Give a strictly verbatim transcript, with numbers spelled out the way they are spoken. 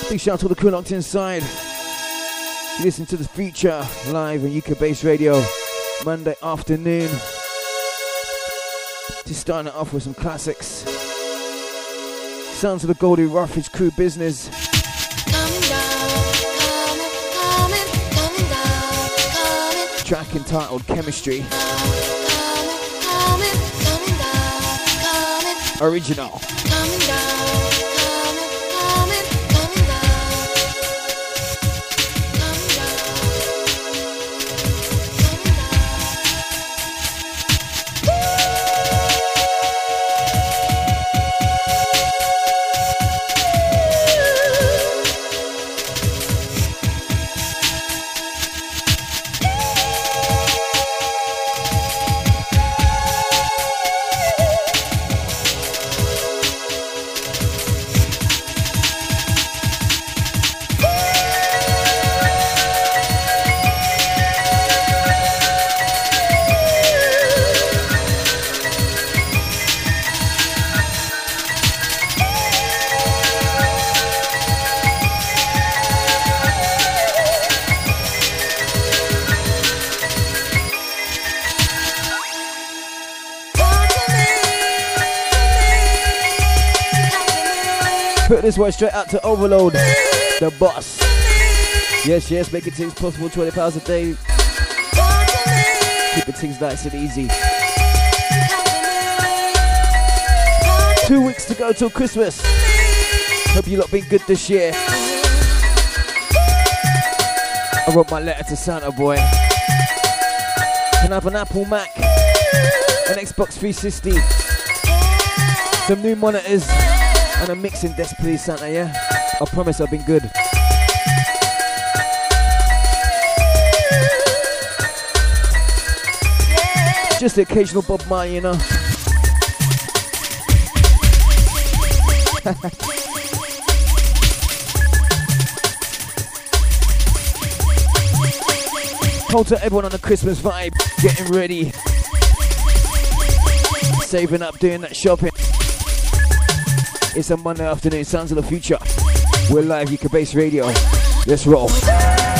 Big shout out to the crew locked inside. You listen to the feature live on U K Bass Radio Monday afternoon. Just starting it off with some classics. Sounds of the Goldie Ruffage crew business. Track entitled Chemistry. Original. Put this one straight out to Overload, the boss. Yes, yes, making things possible, twenty pounds a day. Keeping things nice and easy. Two weeks to go till Christmas. Hope you lot been good this year. I wrote my letter to Santa boy. Can I have an Apple Mac, an Xbox three sixty, some new monitors, and a mixing desk, please, Santa, yeah? I promise I've been good. Just the occasional Bob Marley, you know? Hold to everyone on the Christmas vibe, getting ready. Saving up, doing that shopping. It's a Monday afternoon, Sounds of the Future. We're live, U K Bass Radio. Let's roll.